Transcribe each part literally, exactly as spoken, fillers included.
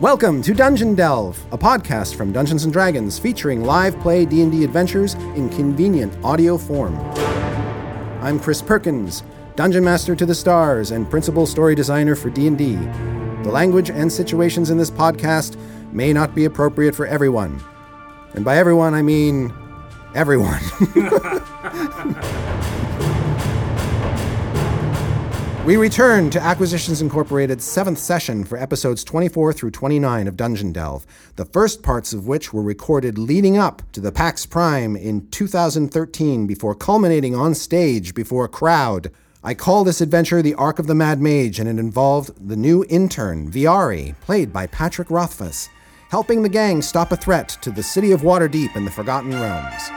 Welcome to Dungeon Delve, a podcast from Dungeons and Dragons featuring live play D and D adventures in convenient audio form. I'm Chris Perkins, Dungeon Master to the Stars and Principal Story Designer for D and D. The language and situations in this podcast may not be appropriate for everyone. And by everyone, I mean everyone. We return to Acquisitions Incorporated's seventh session for episodes twenty-four through twenty-nine of Dungeon Delve, the first parts of which were recorded leading up to the PAX Prime in two thousand thirteen before culminating on stage before a crowd. I call this adventure The Arc of the Mad Mage, and it involved the new intern, Viari, played by Patrick Rothfuss, helping the gang stop a threat to the city of Waterdeep in the Forgotten Realms.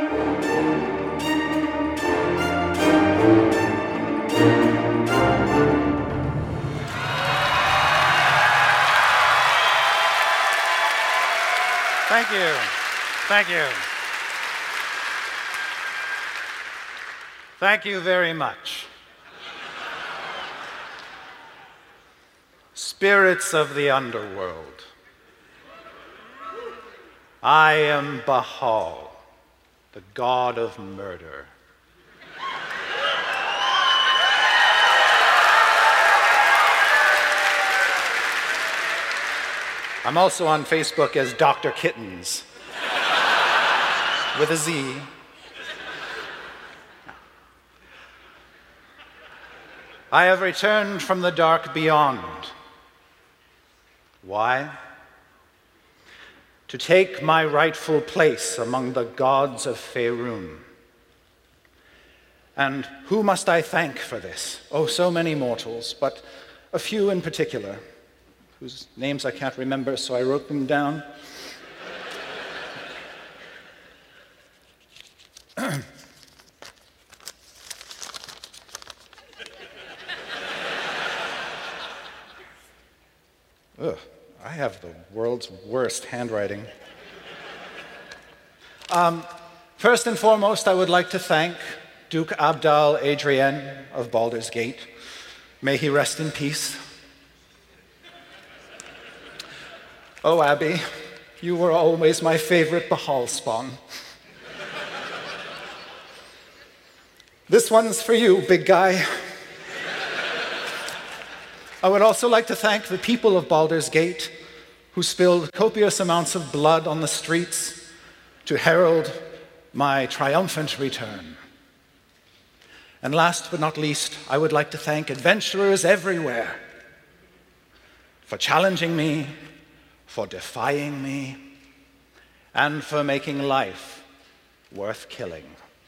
Thank you. Thank you. Thank you very much. Spirits of the underworld, I am Bahal, the god of murder. I'm also on Facebook as Doctor Kittens, with a Z. I have returned from the dark beyond. Why? To take my rightful place among the gods of Faerun. And who must I thank for this? Oh, so many mortals, but a few in particular, whose names I can't remember, so I wrote them down. Ugh, I have the world's worst handwriting. Um, first and foremost, I would like to thank Duke Abdal Adrienne of Baldur's Gate. May he rest in peace. Oh, Abby, you were always my favorite Bahal spawn. This one's for you, big guy. I would also like to thank the people of Baldur's Gate who spilled copious amounts of blood on the streets to herald my triumphant return. And last but not least, I would like to thank adventurers everywhere for challenging me, for defying me, and for making life worth killing.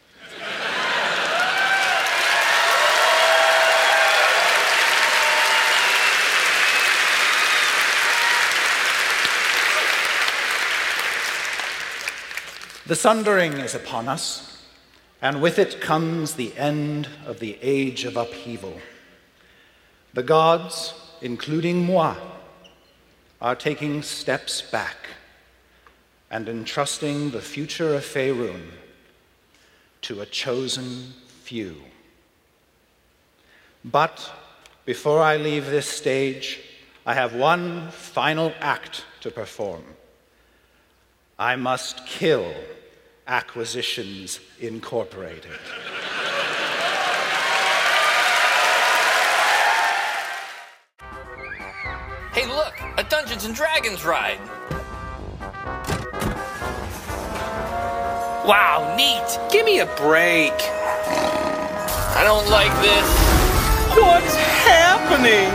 The Sundering is upon us, and with it comes the end of the age of upheaval. The gods, including moi, are taking steps back and entrusting the future of Faerun to a chosen few. But before I leave this stage, I have one final act to perform. I must kill Acquisitions Incorporated. Hey, look, a Dungeons and Dragons ride. Wow, neat. Give me a break. I don't like this. What's happening?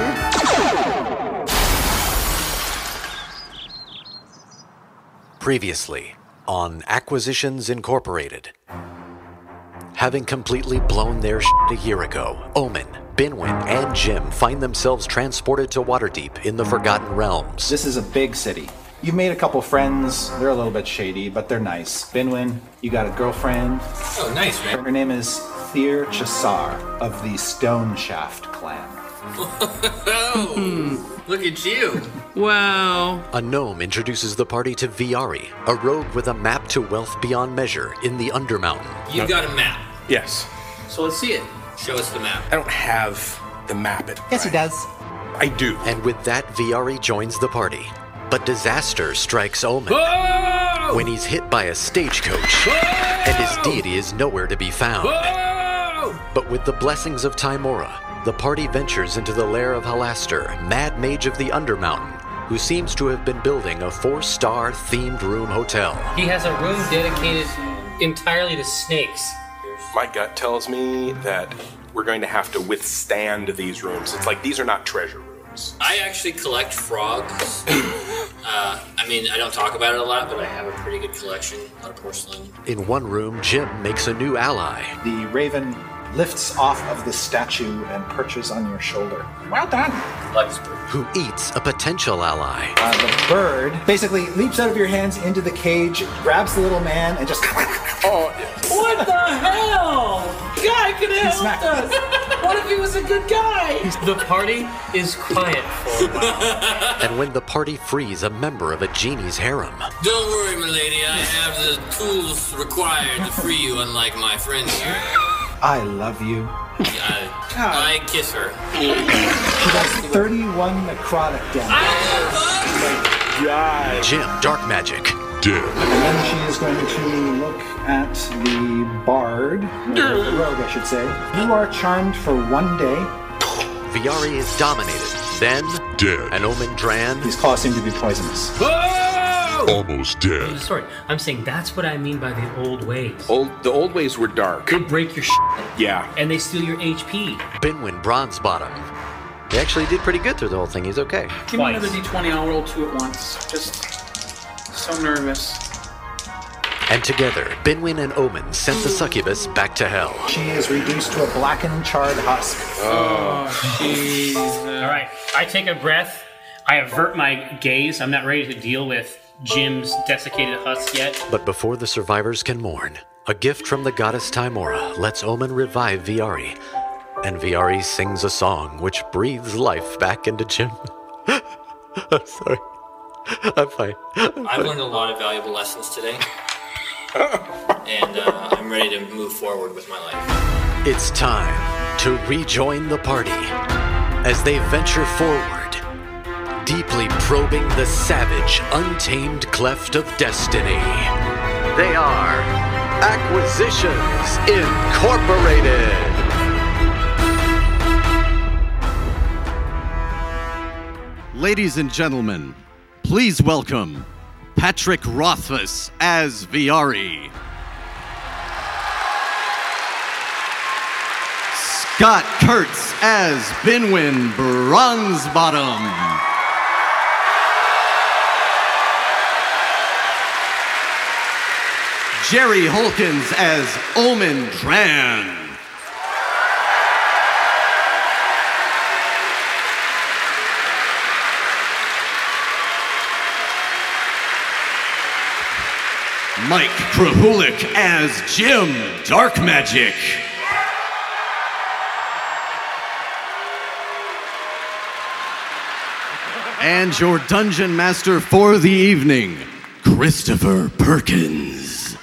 Previously on Acquisitions Incorporated. Having completely blown their shit a year ago, Omen, Binwin, and Jim find themselves transported to Waterdeep in the Forgotten Realms. This is a big city. You've made a couple friends. They're a little bit shady, but they're nice. Binwin, you got a girlfriend. Oh, nice, man. Her name is Thir Chasar of the Stone Shaft clan. Oh, look at you. Wow. A gnome introduces the party to Viari, a rogue with a map to wealth beyond measure in the Undermountain. You got a map. Yes. So let's see it. Show us the map. I don't have the map. It. Yes, he does. I do. And with that, Viari joins the party. But disaster strikes Omen Whoa! when he's hit by a stagecoach, and his deity is nowhere to be found. Whoa! But with the blessings of Tymora, the party ventures into the lair of Halaster, Mad Mage of the Undermountain, who seems to have been building a four-star themed room hotel. He has a room dedicated entirely to snakes. My gut tells me that we're going to have to withstand these rooms. It's like these are not treasure rooms. I actually collect frogs. uh, I mean, I don't talk about it a lot, but I have a pretty good collection. A lot of porcelain. In one room, Jim makes a new ally. The raven lifts off of the statue and perches on your shoulder. Well done. Luxburg. Who eats a potential ally. Uh, the bird basically leaps out of your hands into the cage, grabs the little man, and just... Oh, What the hell? Guy could have smacked helped us. What if he was a good guy? The party is quiet for a while. And when the party frees a member of a genie's harem. Don't worry, milady. I have the tools required to free you, unlike my friend here. I love you. I, I kiss her. She does thirty-one necrotic damage. God. Jim, dark magic. And then she is going to look at the bard, or the rogue, I should say. You are charmed for one day. Viari is dominated. Then, Dead. an Omen Dran. These claws seem to be poisonous. Almost dead. Sorry, I'm saying that's what I mean by the old ways. Old, the old ways were dark. They break your shit, Yeah. and they steal your H P. Binwin Bronze Bottom. He actually did pretty good through the whole thing. He's okay. Give me another D twenty, I'll roll two at once. Just so nervous. And together, Binwin and Omen sent the succubus back to hell. She is reduced to a blackened, charred husk. Oh, jeez. All right, I take a breath. I avert my gaze. I'm not ready to deal with Jim's desiccated husk yet. But before the survivors can mourn, a gift from the goddess Tymora lets Omen revive Viari. And Viari sings a song which breathes life back into Jim. I'm sorry. I'm fine. I'm I've learned a lot of valuable lessons today. And uh, I'm ready to move forward with my life. It's time to rejoin the party as they venture forward, deeply probing the savage, untamed cleft of destiny. They are Acquisitions Incorporated. Ladies and gentlemen, please welcome Patrick Rothfuss as Viari, Scott Kurtz as Binwin Bronzebottom, Jerry Holkins as Omen Dran, Mike Krahulik as Jim Dark Magic. And your dungeon master for the evening, Christopher Perkins.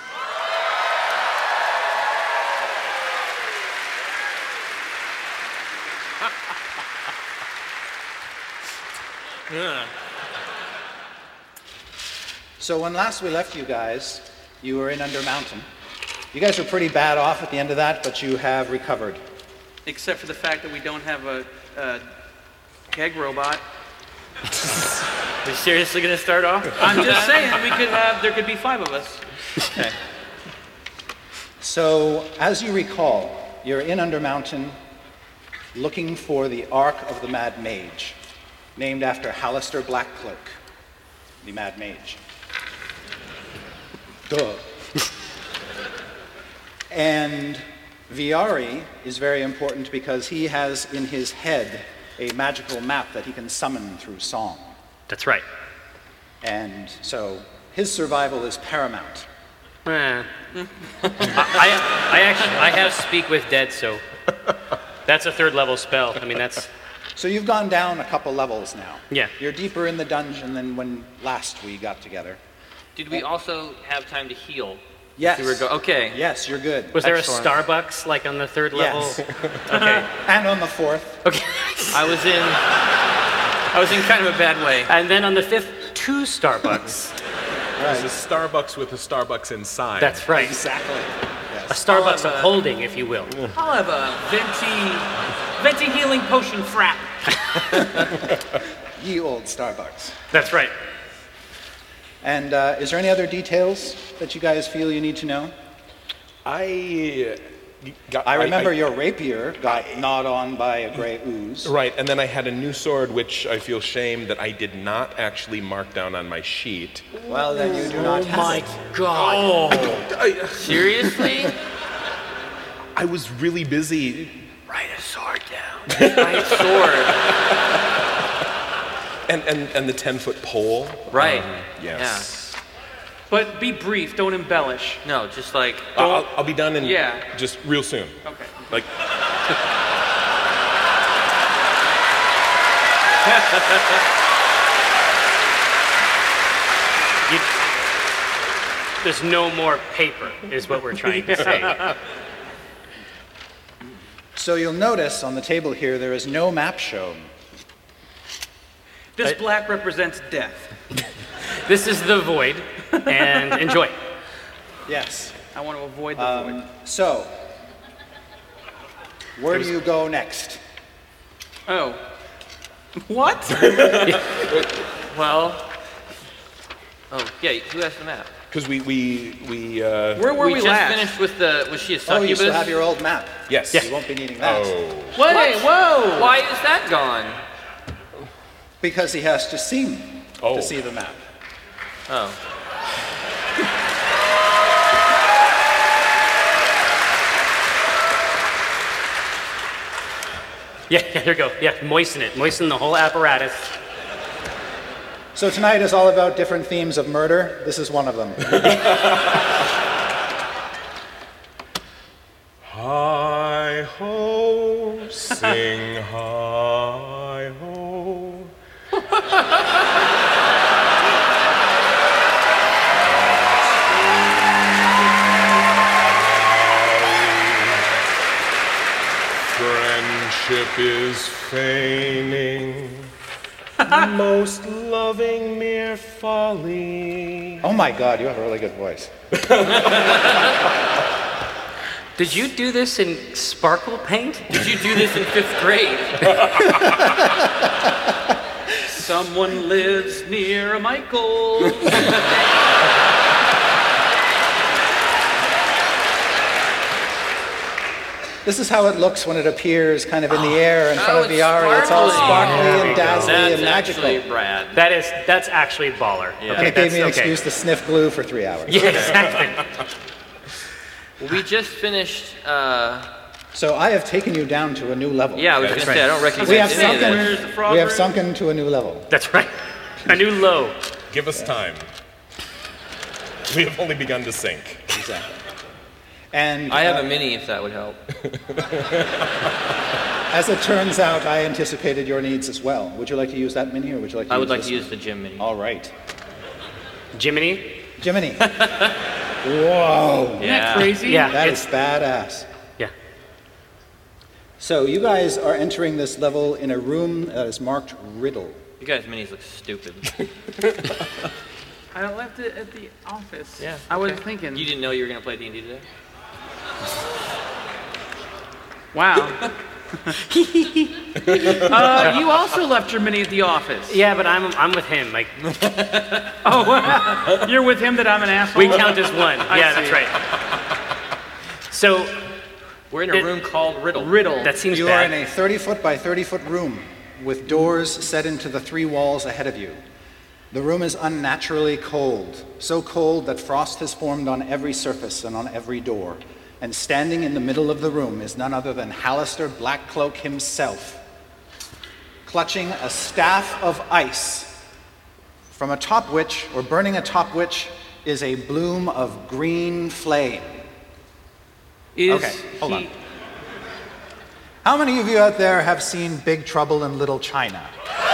So when last we left you guys, you were in Undermountain. You guys were pretty bad off at the end of that, but you have recovered. Except for the fact that we don't have a, a keg robot. Are you seriously gonna start off? I'm just saying, we could have, there could be five of us. Okay. So, as you recall, you're in Undermountain looking for the Ark of the Mad Mage, named after Halaster Blackcloak, the Mad Mage. Duh. And Viari is very important because he has in his head a magical map that he can summon through song. That's right. And so his survival is paramount. Eh. I, I, I actually I have Speak with Dead, so that's a third level spell. I mean, that's. So you've gone down a couple levels now. Yeah. You're deeper in the dungeon than when last we got together. Did we also have time to heal? Yes. We were go- okay. Yes, you're good. Was there Excellent. a Starbucks like on the third level? Yes. Okay. And on the fourth. Okay. I was in, I was in kind of a bad way. And then on the fifth, two Starbucks. There's a Starbucks with a Starbucks inside. That's right. Exactly. A Yes. Starbucks I'll have of a- holding, if you will. I'll have a venti, venti healing potion frap. Ye old Starbucks. That's right. And uh, is there any other details that you guys feel you need to know? I got. I remember I- your rapier got gnawed on by a gray ooze. Right, and then I had a new sword, which I feel shame that I did not actually mark down on my sheet. Well, then you do not Oh have my it. God. I, Seriously? I was really busy. Write a sword down. Right sword. And, and, and the ten-foot pole. Right. Um, yes. But be brief, don't embellish. Yeah. No, just like. I'll, I'll- I'll be done in Yeah. just real soon. Okay. Like, You, there's no more paper, is what we're trying to say. So you'll notice on the table here there is no map shown. This I- black represents death. This is the void, and enjoy. Yes. I want to avoid the void. Um, so, where do you go next? Oh. What? Well. Oh, yeah, who has the map? because we we we. Uh, Where were we, we just last? finished with the. Was she a Oh, succubus? you still have your old map. yes. You won't be needing that. Oh. What? What? Whoa! Why is that gone? Because he has to see Oh. to see the map. Oh. Yeah, yeah, here we go. Yeah, moisten it. Moisten the whole apparatus. So tonight is all about different themes of murder. This is one of them. Hi ho, sing hi ho. Friendship is feigning, most loving mere folly. Oh my God, you have a really good voice. Did you do this in sparkle paint? Did you do this in fifth grade? Someone lives near a Michael's. This is how it looks when it appears kind of in the air in front Oh, of the it's Ari. It's all sparkly. sparkly There we and go. dazzly That's and magical. actually Brad. That is, that's actually baller. Yeah. Okay, And it gave that's me an okay. excuse to sniff glue for three hours. Yeah, exactly. Well, we just finished. Uh, So I have taken you down to a new level. yeah, I was That's gonna say I don't recognize We have any of sunken. this. Where's the frog We have room? sunken to a new level. That's right. A new low. Give us time. We have only begun to sink. Exactly. And I have uh, a mini if that would help. as it turns out, I anticipated your needs as well. Would you like to use that mini, or would you like to I use would like this to use one? the gym mini. All right. Jiminy? Jiminy. Whoa. Isn't that crazy? Yeah, That it's, is badass. yeah. So you guys are entering this level in a room that is marked Riddle. You guys' minis look stupid. I left it at the office. Yeah, I was okay. thinking. You didn't know you were gonna play D and D today? Wow. uh, you also left your mini at the office. Yeah, but I'm, I'm with him. Like, Oh, wow. You're with him that I'm an asshole? we count as one. I Yeah, see. that's right. So, We're in a It- room called Riddle. Riddle. that seems You are bad. in a thirty foot by thirty foot room with doors set into the three walls ahead of you. The room is unnaturally cold, so cold that frost has formed on every surface and on every door. And standing in the middle of the room is none other than Hallister Blackcloak himself, clutching a staff of ice, from atop which, or burning atop which, is a bloom of green flame. Is Okay, hold he... on. How many of you out there have seen Big Trouble in Little China?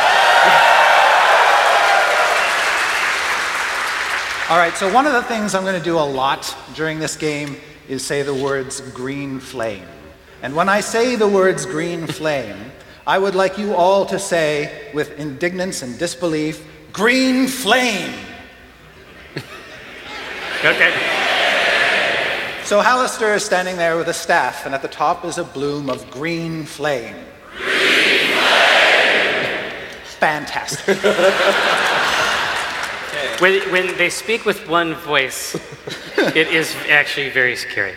All right, so one of the things I'm going to do a lot during this game is say the words green flame. And when I say the words green flame, I would like you all to say with indignance and disbelief, green flame. Okay. So Hallister is standing there with a staff, and at the top is a bloom of green flame. Green flame! Fantastic. When, when they speak with one voice, it is actually very scary.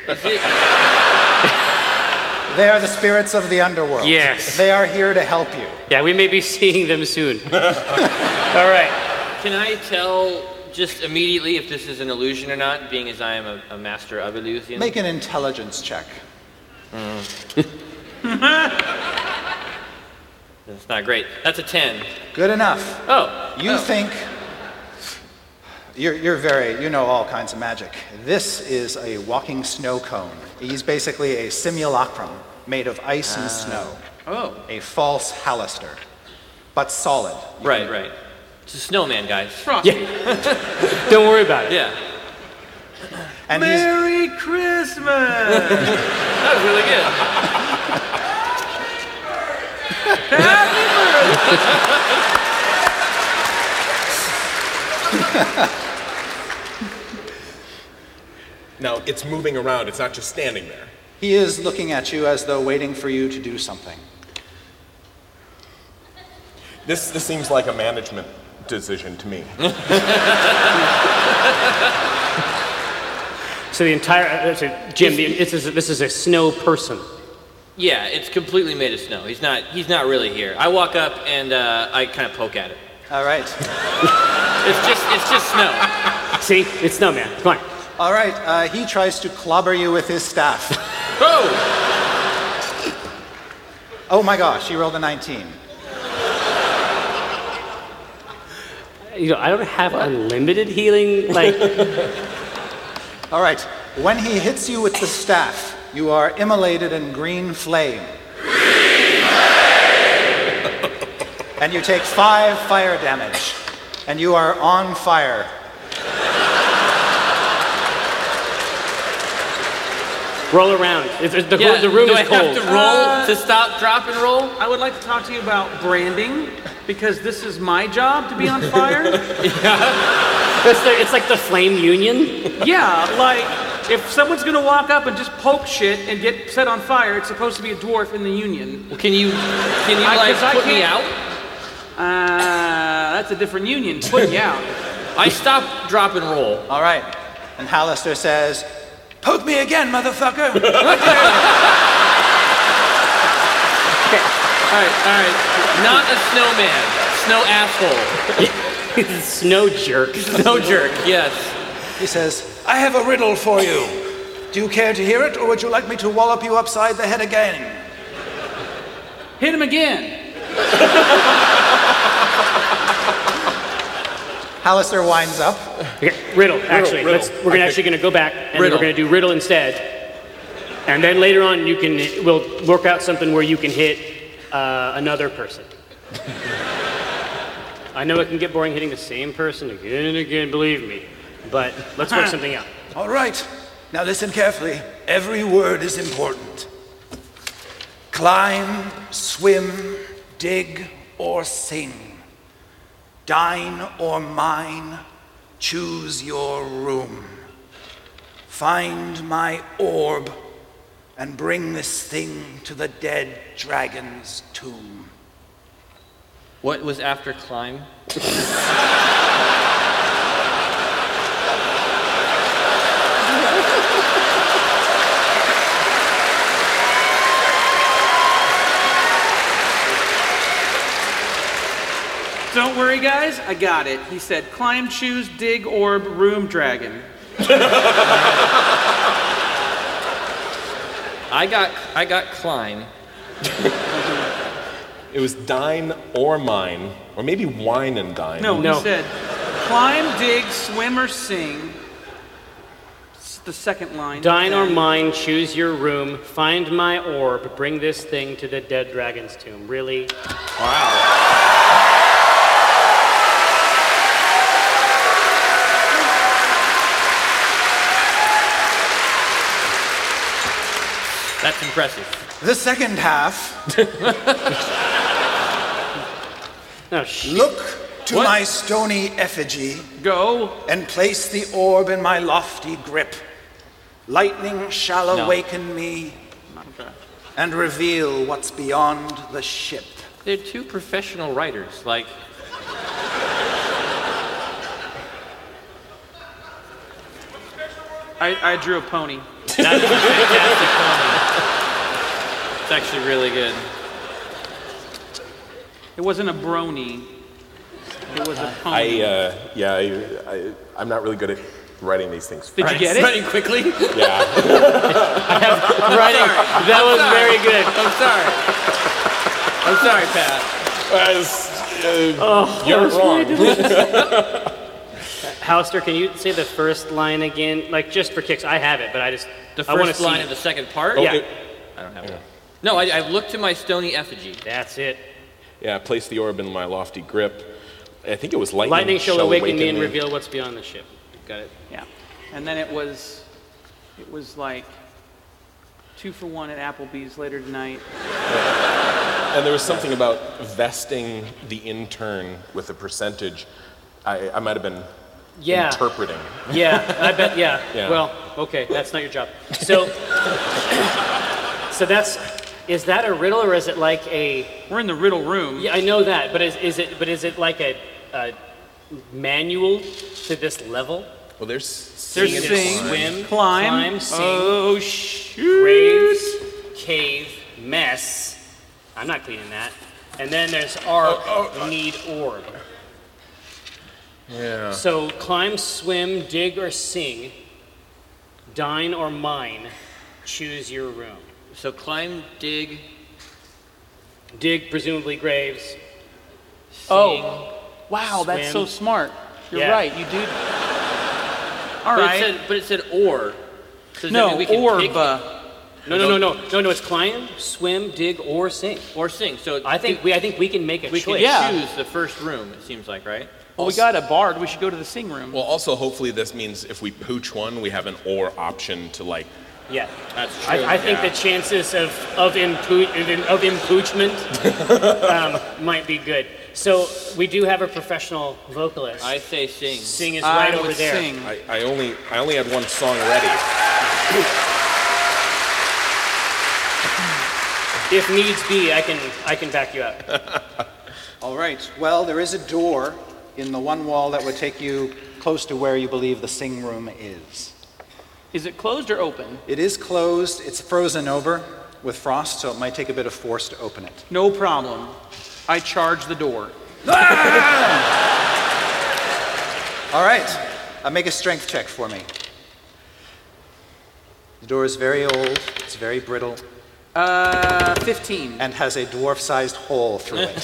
They are the spirits of the underworld. Yes. They are here to help you. Yeah, we may be seeing them soon. All right. Can I tell just immediately if this is an illusion or not, being as I am a, a master of illusions? Make an intelligence check. Mm. That's not great. That's a ten. Good enough. Oh. You oh. think... You're, you're very... You know all kinds of magic. This is a walking snow cone. He's basically a simulacrum made of ice and Ah. snow. Oh. A false Hallister. But solid. You Right, can- right. It's a snowman, guys. Yeah. Don't worry about it. Yeah. And he's, Merry Christmas! That was really good. Happy Now, it's moving around, it's not just standing there. he is looking at you as though waiting for you to do something. This, this seems like a management decision to me. So the entire, uh, so Jim, the, this, is, this is a snow person. Yeah, it's completely made of snow. He's not. He's not really here. I walk up and uh, I kind of poke at it. All right. It's just. It's just snow. See, it's snowman. Come on. All right. Uh, he tries to clobber you with his staff. Oh! Oh my gosh, he rolled a nineteen. You know, I don't have unlimited healing. Like, All right. When he hits you with the staff, you are immolated in green flame. Green flame! And you take five fire damage. And you are on fire. roll around. It's, it's, the, Yeah, the room do is I cold. have to roll Uh, to stop, drop, and roll? I would like to talk to you about branding, because this is my job to be on fire. It's, the, it's like the flame union. Yeah, like, if someone's gonna walk up and just poke shit and get set on fire, it's supposed to be a dwarf in the union. Well, can you, can you I- like, 'cause I put me can't- out? Uh, that's a different union. Put you out. I stop, drop, and roll. All right. And Hallister says, "Poke me again, motherfucker." All right, all right. Not a snowman. Snow asshole. Snow jerk. Snow jerk, yes. He says, "I have a riddle for you. Do you care to hear it, or would you like me to wallop you upside the head again?" Hit him again. Hallister winds up. Okay, riddle, actually. riddle. Let's, we're gonna, actually going to go back and Riddle. we're going to do riddle instead. And then later on, you can we'll work out something where you can hit uh, another person. I know it can get boring hitting the same person again and again, believe me. But let's work something out. All right. Now listen carefully. Every word is important. Climb, swim, dig, or sing. Dine or mine, choose your room. Find my orb and bring this thing to the dead dragon's tomb. What was after climb? Don't worry, guys. I got it. He said, climb, choose, dig, orb, room, dragon. I got, I got climb. It was dine or mine, or maybe wine and dine. No, No. he said, climb, dig, swim, or sing. It's the second line. Dine or Then- mine, choose your room, find my orb, bring this thing to the dead dragon's tomb. Really? That's impressive. The second half, Oh, sh- look to What? my stony effigy. Go. And place the orb in my lofty grip. Lightning shall No. awaken me and reveal what's beyond the ship. They're two professional writers. Like, I, I drew a pony. that's a fantastic pony. It's actually really good. It wasn't a brony. It was a pony. I, uh, yeah, I, I, I'm not really good at writing these things. Did you get it? Writing quickly? Yeah. Writing. That was very good. I'm sorry. I'm sorry, Pat. Uh, Oh, you're that was wrong. Halster, can you say the first line again? Like, just for kicks, I have it, but I just The I wanna first see line it. of the second part? Yeah. it- I don't have it. No, I, I looked to my stony effigy. That's it. Yeah, place the orb in my lofty grip. I think it was lightning. Lightning shall awaken me and reveal what's beyond the ship. Got it. Yeah. And then it was, it was like two for one at Applebee's later tonight. And there was something about vesting the intern with a percentage. I, I might have been Yeah. interpreting. Yeah, I bet. Yeah. Yeah. Well, okay, that's not your job. So, so that's is that a riddle or is it like a? We're in the riddle room. Yeah, I know that, but is is it? But is it like a, a manual to this level? Well, there's There's Sing, sing, swim, climb, climb, sing, oh shoot, graves, cave, mess. I'm not cleaning that. And then there's arc, need, orb. Yeah. So climb, swim, dig, or sing, dine or mine, choose your room. So climb, dig, dig, presumably graves. Oh, wow, that's so swim. smart. You're Yeah. right, you do. All but right. It said, but it said or. So does that No, mean we can orb. pick uh, No, no, no, no, no, no. It's climb, swim, dig, or sing. or sing? So I think we, I think we can make a we can choice. Yeah. choose the first room. It seems like, right? Well, we got a bard. We should go to the sing room. Well, also, hopefully, this means if we pooch one, we have an or option to like. Yeah, That's true. I, I think yeah. the chances of of impoo- of impoochment um, might be good. So we do have a professional vocalist. I say sing. Sing is I right would over there. sing. I, I only I only had one song ready. If needs be, I can I can back you up. All right. Well, there is a door in the one wall that would take you close to where you believe the sing room is. Is it closed or open? It is closed. It's frozen over with frost, so it might take a bit of force to open it. No problem. I charge the door. All right. Uh, make a strength check for me. The door is very old. It's very brittle. Uh, fifteen. And has a dwarf-sized hole through it.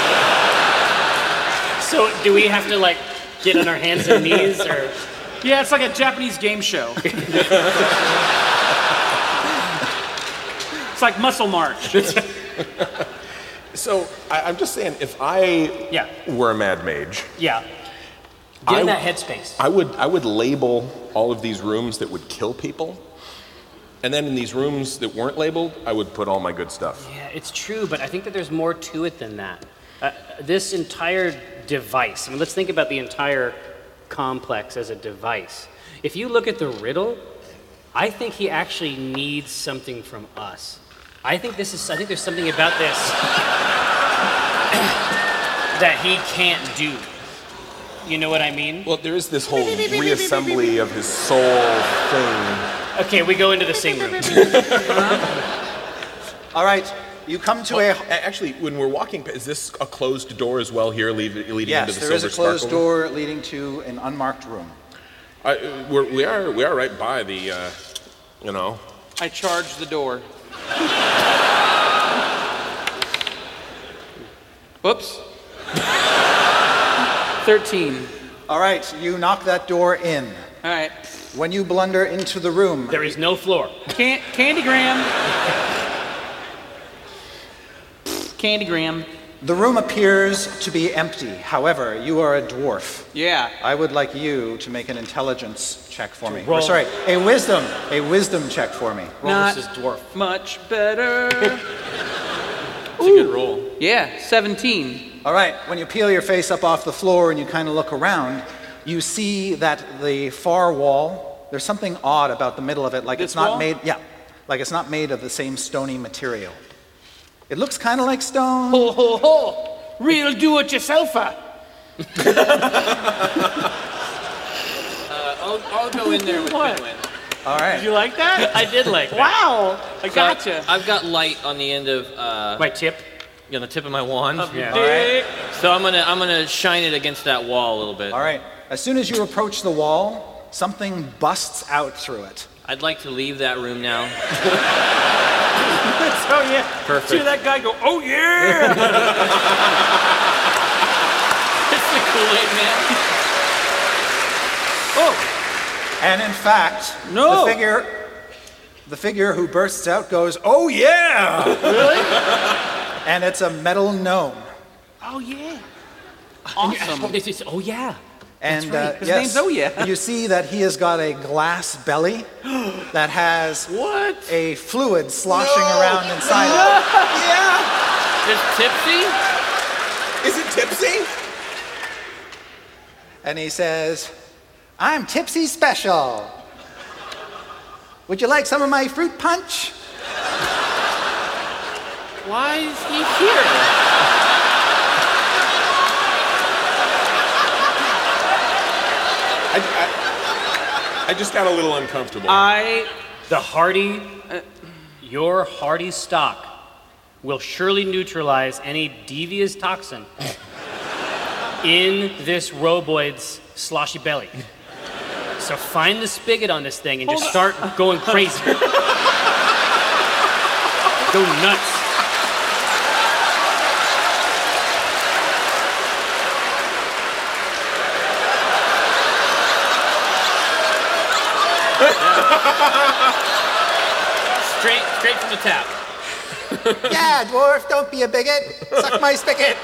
So do we have to like get on our hands and knees or? Yeah, it's like a Japanese game show. It's like Muscle March. So I, I'm just saying, if I Yeah. were a mad mage, Yeah. Get in I- that headspace. I would I would label all of these rooms that would kill people, and then in these rooms that weren't labeled, I would put all my good stuff. Yeah, it's true, but I think that there's more to it than that. Uh, this entire device, I mean, let's think about the entire complex as a device. If you look at the riddle, I think he actually needs something from us. I think this is, I think there's something about this that he can't do. You know what I mean? Well, there is this whole reassembly of his soul thing. Okay, we go into the sing room. All right. You come to Well, a... a- actually, when we're walking, is this a closed door as well here, leave- leading Yes, into the there is silver a closed sparkle? door leading to an unmarked room. I, we're, we are we are right by the, uh, you know. I charge the door. Whoops. thirteen. All right, you knock that door in. All right. When you blunder into the room, There is no floor. Can- Candygram. Candygram. the room appears to be empty. However, you are a dwarf. Yeah. I would like you to make an intelligence check for me. roll. Or, sorry, a wisdom, a wisdom check for me. Roll Not versus dwarf. much better. a good roll. Yeah, seventeen. All right, when you peel your face up off the floor and you kind of look around, you see that the far wall, there's something odd about the middle of it, like This it's not wall? made, yeah, like it's not made of the same stony material. It looks kind of like stone. Ho, ho, ho. Real do-it-yourselfer. uh, I'll, I'll go in there with What? Pinwin. All right. Did you like that? I did like that. Wow, I So gotcha. I've got light on the end of uh, My tip. on the tip of my wand. Yeah. All right. So I'm gonna I'm gonna shine it against that wall a little bit. All right. As soon as you approach the wall, something busts out through it. I'd like to leave that room now. Oh yeah. Perfect. See that guy go, oh yeah! It's the Kool-Aid man. Oh! And in fact, No. the figure, the figure who bursts out goes, oh yeah! Really? And it's a metal gnome. Oh yeah. Awesome. This is, oh yeah. And right. uh, His yes, name's Oh Yeah. you see that he has got a glass belly that has What? a fluid sloshing around inside it. Yeah. It's tipsy? Is it tipsy? And he says, I'm Tipsy Special. Would you like some of my fruit punch? Why is he here? I, I, I just got a little uncomfortable. I The hardy, your hardy stock will surely neutralize any devious toxin in this roboid's sloshy belly. So find the spigot on this thing and just start going crazy. Go nuts. Straight straight from the tap. Yeah, dwarf, don't be a bigot. Suck my spigot.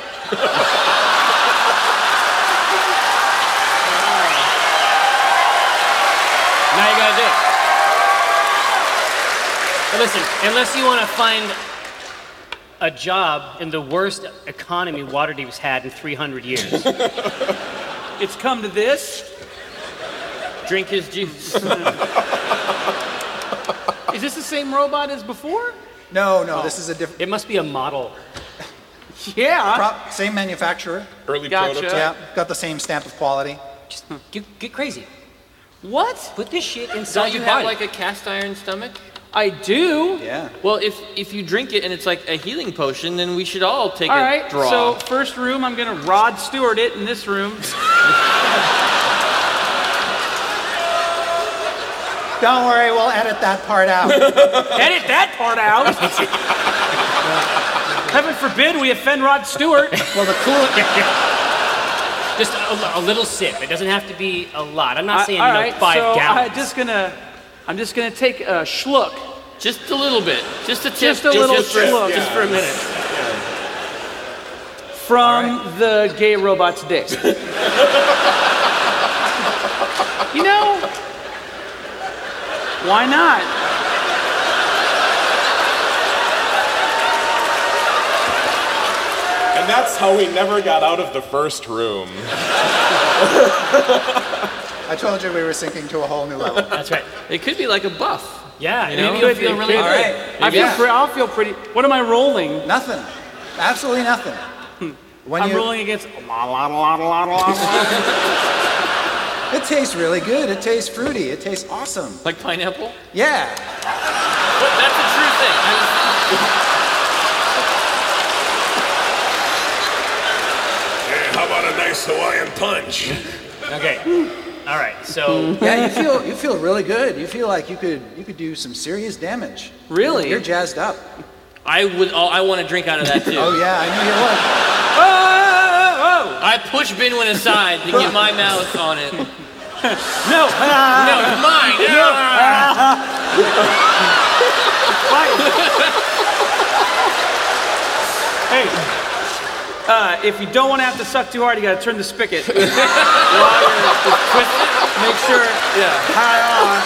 Now you gotta do it. But listen, unless you want to find a job in the worst economy Waterdeep's had in three hundred years, it's come to this. Drink his juice. Is this the same robot as before? No, no, this is a different. it must be a model. Yeah. Prop, same manufacturer. Early Gotcha. prototype. Yeah, got the same stamp of quality. Just get, get crazy. What? Put this shit inside Don't you your have body. like a cast iron stomach? I do. Yeah. Well, if if you drink it and it's like a healing potion, then we should all take All a right. draw. So first room, I'm gonna Rod Stewart it in this room. Don't worry, we'll edit that part out. Edit that part out. Heaven forbid we offend Rod Stewart. Well, the cool. Just a, a little sip. It doesn't have to be a lot. I'm not I- saying all you know, right, five so gallons. I'm just gonna, I'm just gonna take a schluck. just a little bit, just a tip, Just a little just, for, schluck. just for a minute. From the gay robot's dick. You know, why not? And that's how we never got out of the first room. I told you we were sinking to a whole new level. That's right. It could be like a buff. Yeah, You maybe know, you'll it feel could- really it good. All right. I feel Yeah. pre- I'll feel pretty. What am I rolling? Nothing. Absolutely nothing. When I'm you, rolling against. It tastes really good. It tastes fruity. It tastes awesome. Like pineapple? Yeah. But that's a true thing. I Hey, how about a nice Hawaiian punch? Okay. All right. So Yeah, you feel you feel really good. You feel like you could you could do some serious damage. Really? You're jazzed up. I would. Oh, I want to drink out of that too. Oh yeah, I knew you would. Oh! I push Binwin aside to get my mouth on it. No! No, it's mine. Hey, uh, if you don't want to have to suck too hard, you got to turn the spigot. While you're twist it, make sure Yeah. high on,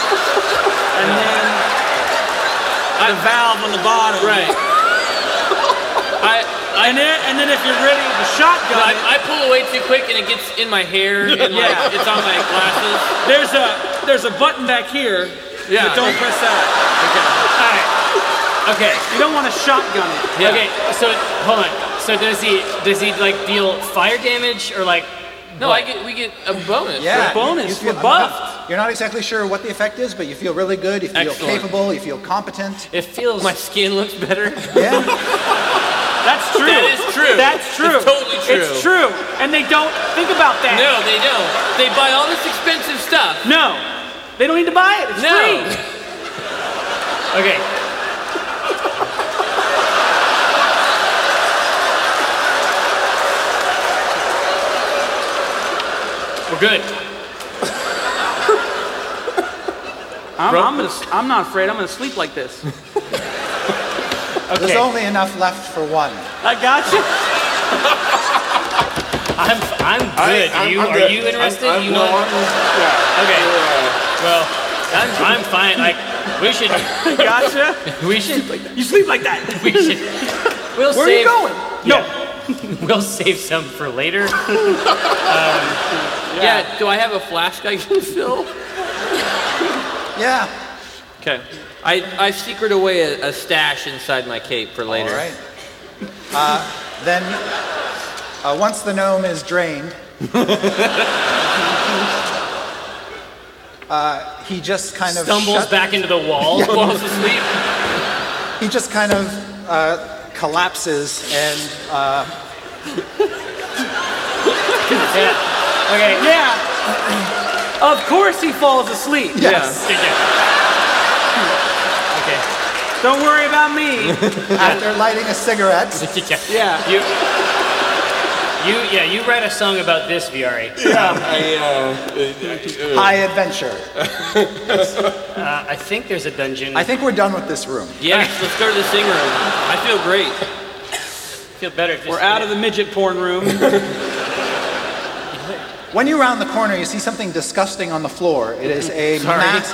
and then the valve on the bottom. Right. and then and then if you're ready to shotgun I, it, I pull away too quick and it gets in my hair and like, Yeah. it's on my glasses. there's a there's a button back here. Yeah. But don't press that. All right. Okay. You don't want to shotgun it. Yeah. Okay. So hold on. So does he does he like deal fire damage or like? No, what? I get we get a bonus. Yeah. A bonus. You feel We're buffed. You're not exactly sure what the effect is, but you feel really good. You feel Excellent. capable. You feel competent. It feels. My skin looks better. Yeah. That's true. That is true. That's true. It's totally true. It's true. And they don't think about that. No, they don't. They buy all this expensive stuff. No. They don't need to buy it. It's No. free. Okay. We're good. I'm, I'm, gonna, I'm not afraid. I'm going to sleep like this. There's only enough left for one. I got you. I'm I'm good. I- I'm- you I'm are good. you interested? I'm- I'm- you no, want? I'm- yeah. Okay. Well, I'm I'm fine. Like we should. Gotcha. We should. You sleep like that. We should. We'll Where save, are you going? Yeah. We'll save some for later. um, Yeah. Do I have a flask I can fill? Yeah. Okay. I, I secret away a, a stash inside my cape for later. All right. Uh, then, uh, once the gnome is drained, uh, he just kind of Stumbles shut- back into the wall, Yeah. falls asleep. He just kind of uh, collapses and uh, Yeah. Okay. Yeah. Of course he falls asleep. yes. Okay. Don't worry about me. After lighting a cigarette, Yeah. You. You yeah. You write a song about this, Viari. Yeah, I, uh, uh, high adventure. Uh, I think there's a dungeon. I think we're done with this room. Yes, let's go to the sing room. I feel great. feel better. Just We're out of the midget porn room. When you round the corner, you see something disgusting on the floor. It is a Sorry. mass.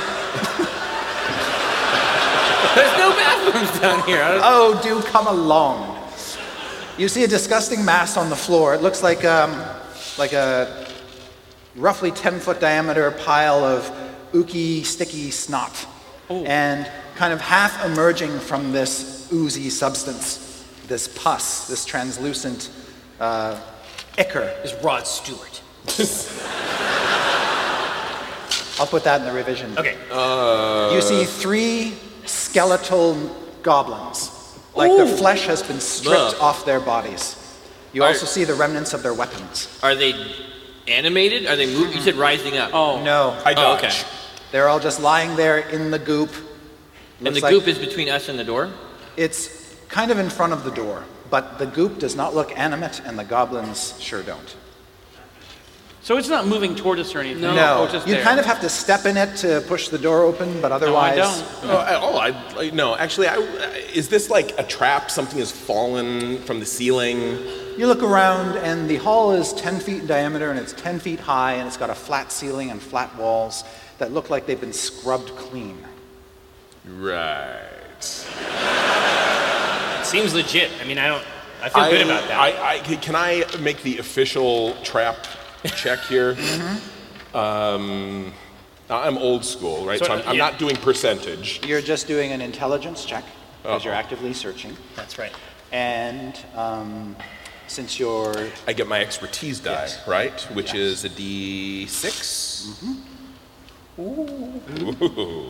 There's no bathrooms down here. I don't- Oh, do come along. You see a disgusting mass on the floor. It looks like um, like a roughly ten foot diameter pile of ooky, sticky snot, and kind of half emerging from this oozy substance, this pus, this translucent uh, ichor. Is Rod Stewart. I'll put that in the revision. Okay. You see three skeletal goblins, like their flesh has been stripped Ugh. off their bodies. You Are- also see the remnants of their weapons. Are they animated? Are they moving? You said rising up. Oh. No, I Oh, dodge. okay. they're all just lying there in the goop. And Looks the like goop is between us and the door? It's kind of in front of the door, but the goop does not look animate, and the goblins sure don't. So it's not moving toward us or anything. No, Oh, it's just you there. kind of have to step in it to push the door open, but otherwise, don't. Oh, I, oh, I, I- no. Actually, I, is this like a trap? Something has fallen from the ceiling. you look around, and the hall is ten feet in diameter, and it's ten feet high, and it's got a flat ceiling and flat walls that look like they've been scrubbed clean. Right. It seems legit. I mean, I don't. I feel good about that. I, I, can I make the official trap check here? um, I'm old school, right? So, So, I'm, I'm yeah. not doing percentage. You're just doing an intelligence check because you're Uh-oh. actively searching, That's right. and um, since you're I get my expertise die, Yes. right? Which Yes. is a D six. Ooh.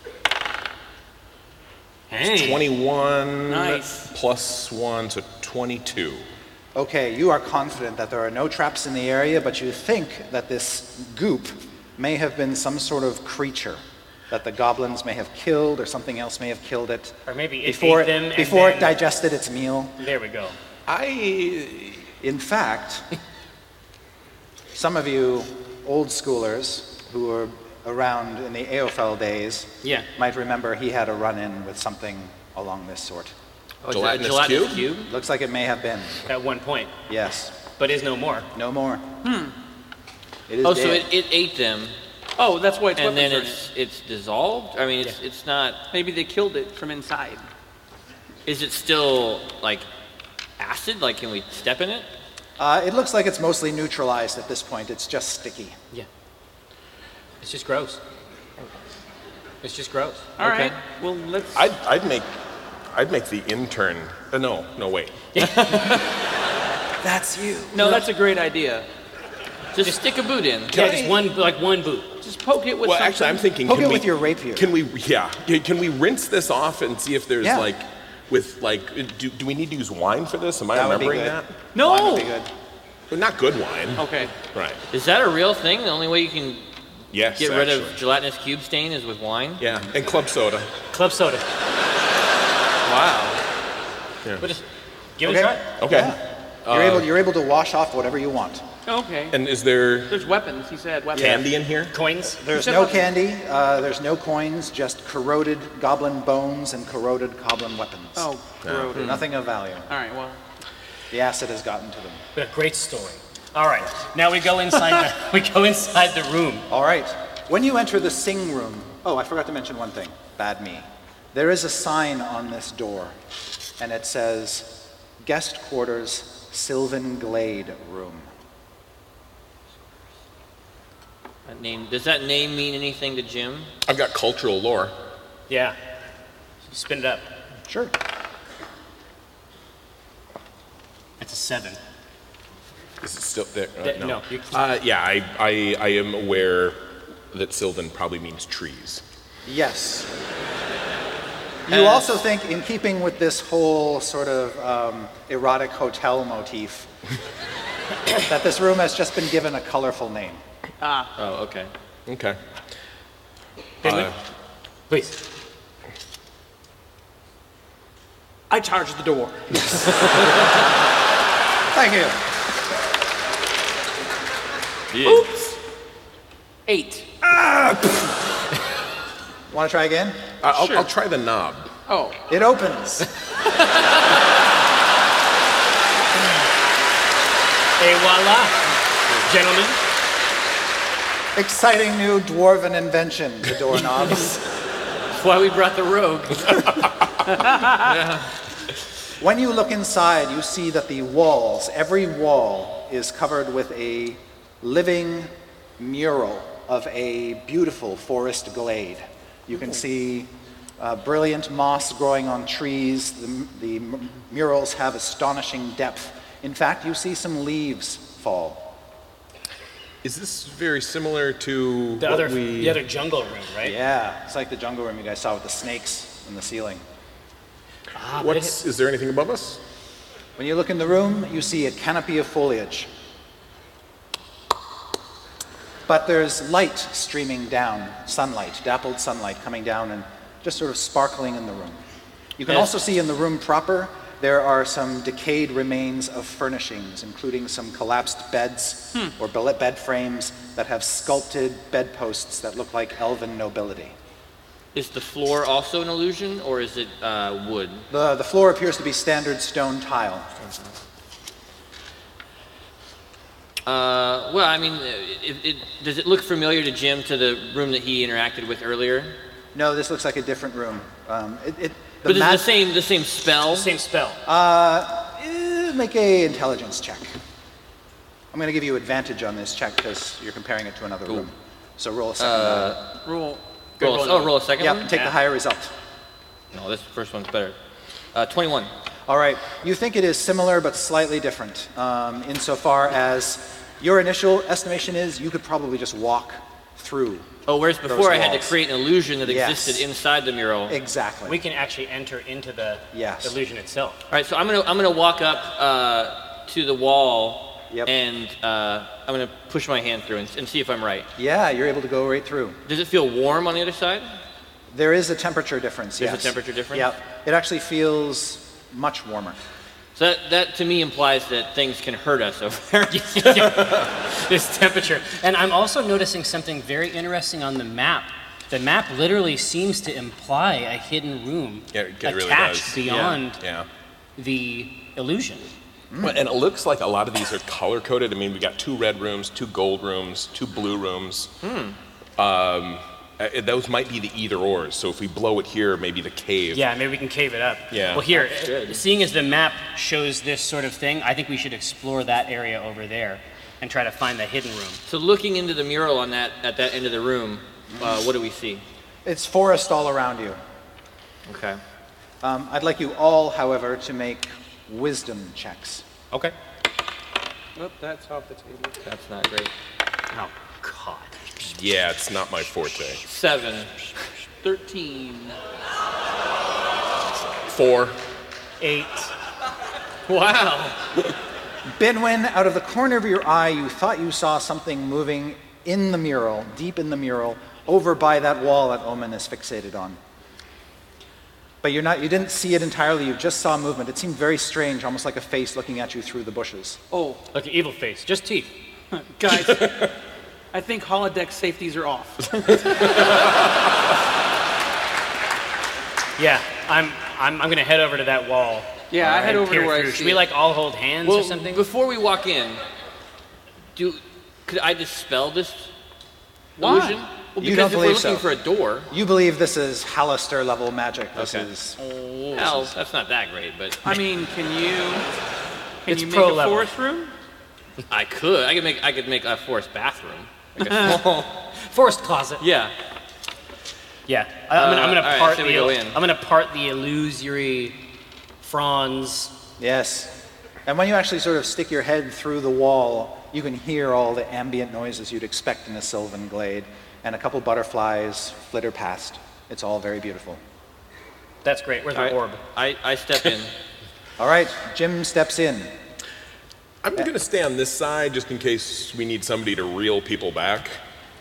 Hey. twenty-one Nice. plus one, so twenty-two. okay, you are confident that there are no traps in the area, but you think that this goop may have been some sort of creature that the goblins may have killed, or something else may have killed it Or maybe it before ate them and before it then- digested its meal. There we go. I. In fact, some of you old schoolers who were around in the Aophel days Yeah. might remember he had a run-in with something along this sort. Oh, is that a Gelatinous gelatinous cube? cube? Looks like it may have been. At one point, Yes. but is no more. No more. Hmm. It is Oh, so dead. it, it ate them, Oh, that's why it's and then weapons it's it's dissolved. I mean, it's it's not. Maybe they killed it from inside. Is it still like acid? Like, can we step in it? Uh, it looks like it's mostly neutralized at this point. It's just sticky. Yeah. It's just gross. It's just gross. All Okay. right. Well, let's. I'd, I'd make, I'd make the intern. Uh, no, no, wait. That's you. No, that's a great idea. Just stick a boot in. Yeah, just one, like one boot. Just poke it with Well, something. actually, I'm thinking. Poke can it we, with your rapier. Can we? Yeah. Can can we rinse this off and see if there's Yeah. like, with like, do, do we need to use wine for this? Am I That would be remembering good. that? No. Wine would be good. But not good wine. Okay. Right. Is that a real thing? The only way you can Yes. get rid actually. of gelatinous cube stain is with wine? Yeah, and club soda. Club soda. Wow. Yeah. But just give Okay. it a try. Okay. Yeah. You're able. You're able to wash off whatever you want. Okay. And is there There's weapons. He said weapons. candy in here? Coins. There's said no weapons. candy. Uh, there's no coins. Just corroded goblin bones and corroded goblin weapons. Oh, corroded. Nothing of value. All right. Well. The acid has gotten to them. But a great story. All right. Now we go inside. the, we go inside the room. All right. When you enter the sing room, oh, I forgot to mention one thing. Bad me. There is a sign on this door, and it says, "Guest quarters, Sylvan Glade room." That name, does that name mean anything to Jim? I've got cultural lore. Yeah. Spin it up. Sure. That's a seven. Is it still there? Uh, Th- no. no, you- Uh, yeah, I, I, I am aware that Sylvan probably means trees. Yes. You also think, in keeping with this whole sort of um, erotic hotel motif, that this room has just been given a colorful name. Ah. Oh, okay. Okay. Finley? Uh, Please. I charge the door. Thank you. Oops. Eight. Want to try again? Uh, I'll, Sure. I'll try the knob. Oh. It opens. Et voila, gentlemen. Exciting new dwarven invention, the doorknob. That's why we brought the rogue. When you look inside, you see that the walls, every wall, is covered with a living mural of a beautiful forest glade. You can see uh, brilliant moss growing on trees. The, the m- murals have astonishing depth. In fact, you see some leaves fall. Is this very similar to The what other, we... the other jungle room, right? Yeah, it's like the jungle room you guys saw with the snakes in the ceiling. Ah, but What's, is there anything above us? When you look in the room, you see a canopy of foliage. But there's light streaming down, sunlight, dappled sunlight coming down and just sort of sparkling in the room. You can Yes. also see in the room proper, there are some decayed remains of furnishings, including some collapsed beds or bel- bed frames that have sculpted bedposts that look like elven nobility. Is the floor also an illusion, or is it uh, wood? The, the floor appears to be standard stone tile. Uh, well, I mean, it, it, does it look familiar to Jim to the room that he interacted with earlier? No, this looks like a different room. Um, it, it, the But is it mag- the same, the same spell? Same spell. Uh, eh, make a intelligence check. I'm going to give you advantage on this check because you're comparing it to another room. So roll a second. Uh, Roll. roll, a- oh, roll a second Yep, one? take the higher result. No, this first one's better. Uh, twenty-one. All right. You think it is similar but slightly different um, insofar as your initial estimation is you could probably just walk through. Oh, whereas those before I had walls. to create an illusion that Yes. existed inside the mural. Exactly. We can actually enter into the Yes. illusion itself. All right, so I'm gonna I'm gonna walk up uh, to the wall Yep. and uh, I'm gonna push my hand through and, and see if I'm right. Yeah, you're able to go right through. Does it feel warm on the other side? There is a temperature difference. There's a yes. temperature difference? Yep. It actually feels much warmer. So that, that to me implies that things can hurt us over there. This temperature. And I'm also noticing something very interesting on the map. The map literally seems to imply a hidden room Yeah, it really attached does. beyond Yeah. the illusion. Well, and it looks like a lot of these are color coded. I mean, we got two red rooms, two gold rooms, two blue rooms. Um, Uh, those might be the either ors. So if we blow it here, maybe the cave. Yeah, maybe we can cave it up. Yeah. Well, here, uh, seeing as the map shows this sort of thing, I think we should explore that area over there and try to find the hidden room. So looking into the mural on that at that end of the room, uh, what do we see? It's forest all around you. Okay. Um, I'd like you all, however, to make wisdom checks. Okay. Oh, that's off the table. That's not great. Oh, God. Yeah, it's not my forte. Seven. Thirteen. Four. Eight. Wow. Binwin, out of the corner of your eye, you thought you saw something moving in the mural, deep in the mural, over by that wall that Omen is fixated on. But you're not, you didn't see it entirely, you just saw movement. It seemed very strange, almost like a face looking at you through the bushes. Oh. Like an evil face, just teeth. Guys, I think holodeck safeties are off. Yeah, I'm, I'm, I'm gonna head over to that wall. Yeah, I head and over to peer where I through. see Should we it. like all hold hands Well, or something? before we walk in, do could I dispel this Why? illusion? Well, You because don't if we're believe looking so. for a door. You believe this is Hallister level magic. This Okay. is Well, that's not that great, but I mean, can you can It's you make pro a level. forest room? I could. I could make. I could make a forest bathroom. Like a small. Forest closet. Yeah. Yeah, I, I'm gonna, I'm Uh, gonna all right, part so the we go in. I'm gonna part the illusory fronds. Yes. And when you actually sort of stick your head through the wall, you can hear all the ambient noises you'd expect in a sylvan glade, and a couple butterflies flitter past. It's all very beautiful. That's great. Where's All the right, orb? I, I step in. All right, Jim steps in. I'm going to stay on this side just in case we need somebody to reel people back.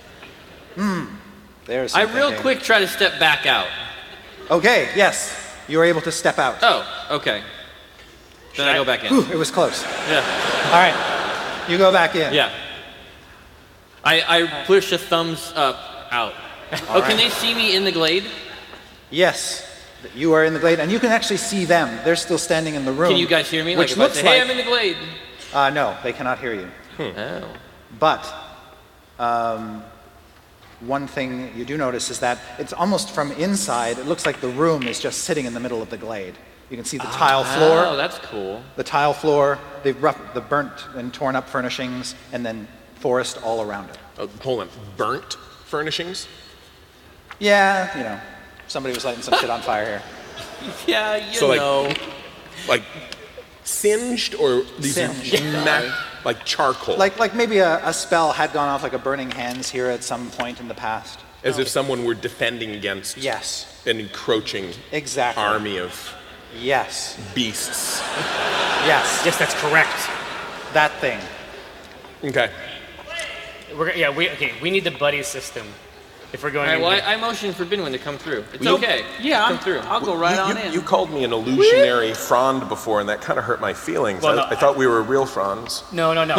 There's I some real thinking. quick try to step back out. Okay, yes, you are able to step out. Oh, okay. Then I go back in. Whew, it was close. Yeah. All right, you go back in. Yeah. I, I push a thumbs up out. Oh, can they see me in the glade? Yes, you are in the glade, and you can actually see them. They're still standing in the room. Can you guys hear me? Which like if looks I say, hey, like, I'm in the glade. uh, no, they cannot hear you. Oh. But um, one thing you do notice is that it's almost from inside, it looks like the room is just sitting in the middle of the glade. You can see the tile floor. Oh, that's cool. The tile floor, the, rough, the burnt and torn up furnishings, and then forest all around it. Oh, hold on. Burnt furnishings? Yeah, you know, somebody was lighting some shit on fire here. Yeah, you So, like, know. Like singed or these Singed. are ma- like charcoal? Like, like maybe a, a spell had gone off, like a burning hands here at some point in the past. As if someone were defending against Yes, an encroaching exactly. army of Yes, beasts. yes, Yes, that's correct. that thing. Okay. We're yeah we okay. We need the buddy system if we're going. All right, in well, here. I, I motioned for Binwin to come through. It's You- okay. Yeah, come I'm- through. I'll go right you, on you, in. you called me an illusionary frond before, and that kind of hurt my feelings. Well, I, no, I thought we were real fronds. No, no, no.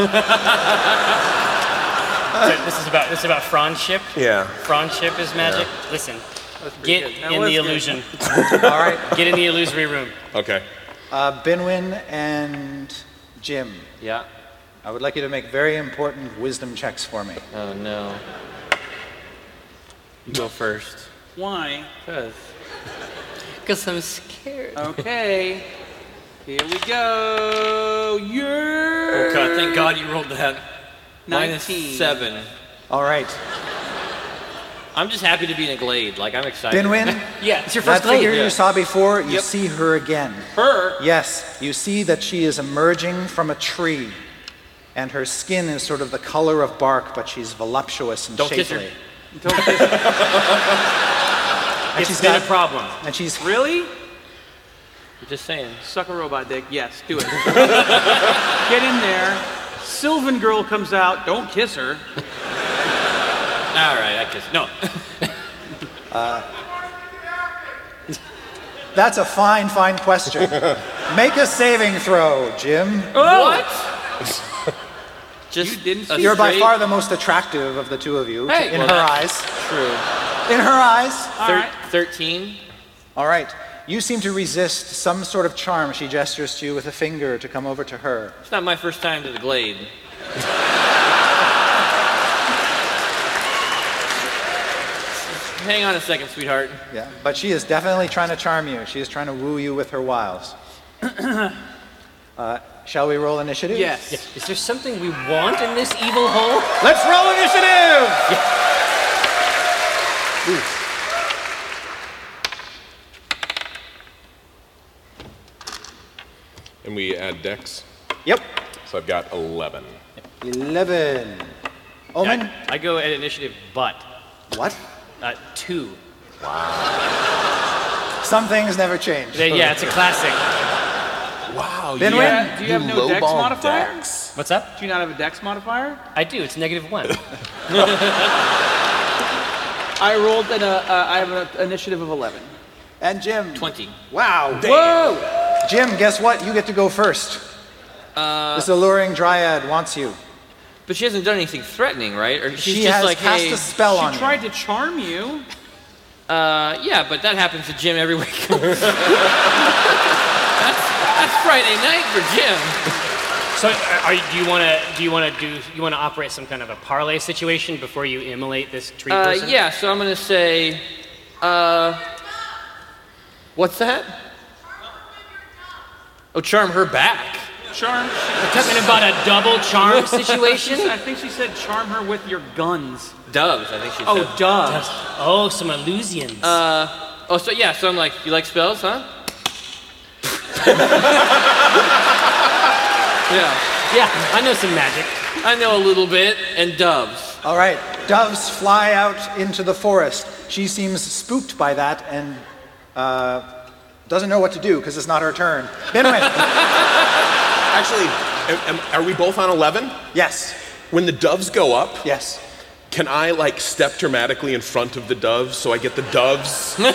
So this is about this is about friendship. Yeah. Friendship is magic. Listen, get good. That in was the good. illusion. All right, Get in the illusory room. Okay. uh, Binwin and Jim, Yeah. I would like you to make very important wisdom checks for me. Oh, no. You go first. Why? Because. Because I'm scared. Okay. Here we go. Yeah. Oh, God, thank God you rolled that. Minus nineteen. seven. All right, I'm just happy to be in a glade. Like, I'm excited. Binwin, Yeah, it's your that first glade. figure yeah. you saw before, you Yep. see her again. Her? Yes, you see that she is emerging from a tree, and her skin is sort of the color of bark, but she's voluptuous and Don't kiss her. shapely. Don't kiss- And It's she's been got, a problem. and she's Really? I'm just saying. Suck a robot dick. Yes, do it. Get in there. Sylvan girl comes out. Don't kiss her. All right, I kiss. No. that's a fine, fine question. Make a saving throw, Jim. What? Just You didn't a see- You're by straight- far the most attractive of the two of you, Hey, in well, her that's eyes. True. In her eyes. All Thir- right. thirteen. All right. You seem to resist some sort of charm. She gestures to you with a finger to come over to her. It's not my first time to the glade. hang on a second, sweetheart. Yeah, but she is definitely trying to charm you. She is trying to woo you with her wiles. uh, shall we roll initiative? Yes. Yeah. Is there something we want in this evil hole? Let's roll initiative! Yeah. And we add dex. Yep. So I've got eleven. eleven. Omen? I, I go at initiative, but. What? Uh, two. Wow. Some things never change. Yeah, it's a classic. Wow. Benwin? Yeah, do you have no dex modifier? Dex? What's up? Do you not have a dex modifier? I do. It's negative one. I rolled an, uh, uh, I have an initiative of eleven. And Jim? twenty. Wow. Damn. Whoa! Jim, guess what? You get to go first. Uh, This alluring dryad wants you. but she hasn't done anything threatening, right? Or she's She just has like, cast hey, a spell She on you. tried to charm you. uh, yeah, but that happens to Jim every week. that's, that's Friday night for Jim. So, are you, do you want to do you want to do you want to operate some kind of a parlay situation before you immolate this tree Uh, person? yeah, so I'm gonna say, uh, what's that? Oh, charm her back. Charm. We're talking about a double charm situation. I think she said charm her with your guns. Doves, I think she said. Oh, doves. Oh, some illusions. Uh, oh, so yeah, so I'm like, you like spells, huh? Yeah. Yeah, I know some magic. I know a little bit, and doves. All right. Doves fly out into the forest. She seems spooked by that and uh, doesn't know what to do because it's not her turn. Benwin. Actually, am, am, are we both on eleven? Yes. When the doves go up, Yes. can I like step dramatically in front of the doves so I get the doves behind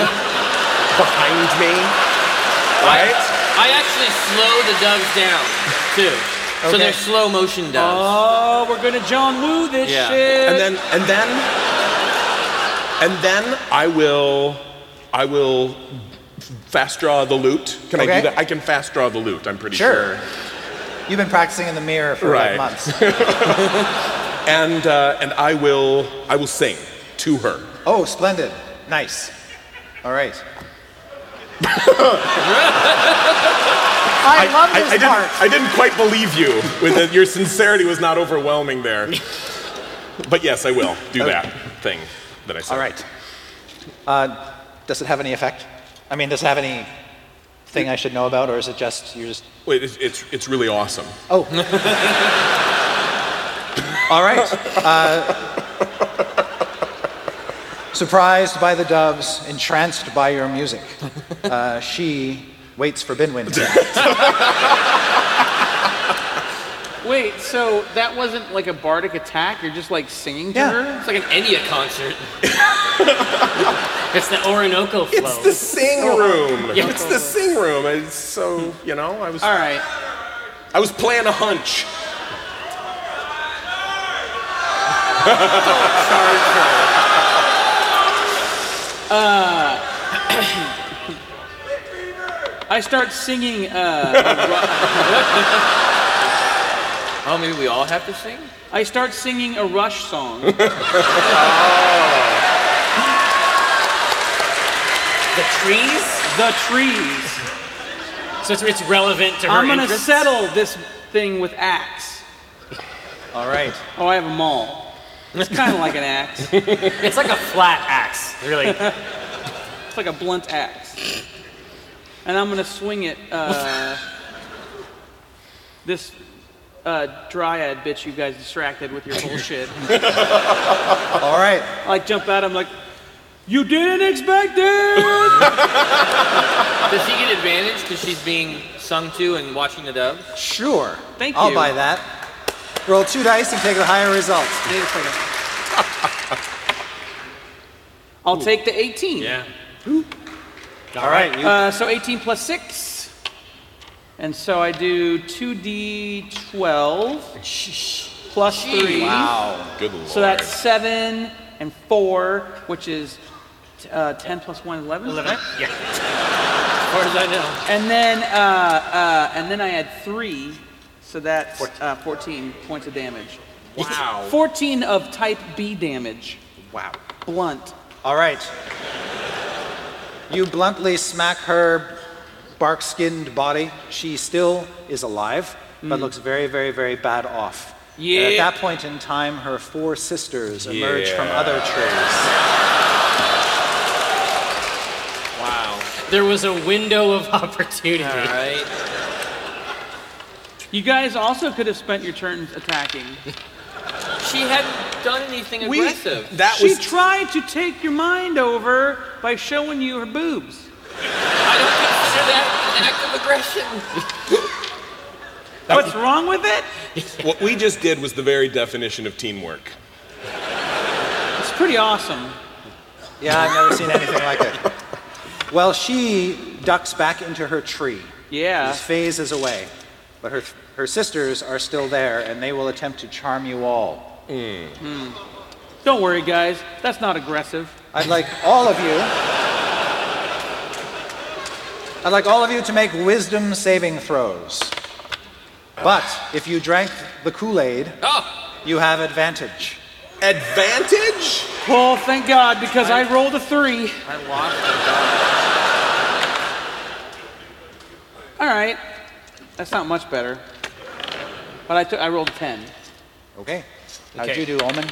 me? Right? I actually slow the doves down, too. So Okay. they're slow motion doves. Oh, we're gonna John Woo this Yeah. shit. And then and then and then I will I will fast draw the loot. Can I Okay. do that? I can fast draw the loot, I'm pretty Sure. sure. You've been practicing in the mirror for Right. like months. And uh, and I will I will sing to her. Oh, splendid. Nice. All right. I, love I, this I didn't, part. I didn't quite believe you. With the, your sincerity was not overwhelming there. But yes, I will do Okay. that thing that I said. All right. Uh, does it have any effect? I mean, does it have any thing I should know about, or is it just you're just? Wait, it's it's, it's really awesome. Oh. All right. Uh, surprised by the doves, entranced by your music, uh, she waits for Binwin to act. Wait, so that wasn't like a bardic attack? You're just like singing to Yeah. her? It's like an Enya concert. It's the Orinoco flow. It's the sing room. Yeah. It's the sing room. It's so, you know, I was All right. I was playing a hunch. Uh, I start singing. Uh, Oh, maybe we all have to sing? I start singing a Rush song. The trees? The trees. So it's, it's relevant to her I'm gonna interests? settle this thing with axe. All right. Oh, I have a maul. It's kind of like an axe. It's like a flat axe, really. It's like a blunt axe. And I'm gonna swing it. Uh, this uh, dryad bitch you guys distracted with your bullshit. All right. I jump at him like, you didn't expect it! Does he get advantage because she's being sung to and watching the dove? Sure. Thank I'll you. buy that. Roll two dice and take the higher result. Wait a second. I'll take the eighteen. Yeah. All right. You, Uh, so eighteen plus six. And so I do two d twelve plus three. wow. Good lord. So that's seven and four, which is uh, ten plus one is eleven. eleven? Yeah. As far as I know. And then, uh, uh, and then I add three, so that's uh, fourteen points of damage. Wow. fourteen of type B damage. Wow. Blunt. All right. You bluntly smack her bark-skinned body. She still is alive, but Mm. looks very, very, very bad off. Yeah. And at that point in time, her four sisters emerge from Yeah. other trees. Wow. There was a window of opportunity. All right. You guys also could have spent your turns attacking. She hadn't done anything We- aggressive. That She was tried to take your mind over by showing you her boobs. I don't consider that an act of aggression. What's wrong with it? what we just did was the very definition of teamwork. It's pretty awesome. Yeah, I've never seen anything like it. Well, she ducks back into her tree. Yeah. She phases away. But her, her sisters are still there, and they will attempt to charm you all. Hmm. Don't worry, guys. That's not aggressive. I'd like all of you... I'd like all of you to make wisdom saving throws. But if you drank the Kool-Aid, Oh, you have advantage. Advantage? Well, thank God, because I, rolled a three. I lost the All right. That's not much better. But I, took, I rolled a ten. Okay. How'd Okay. you do, Omen?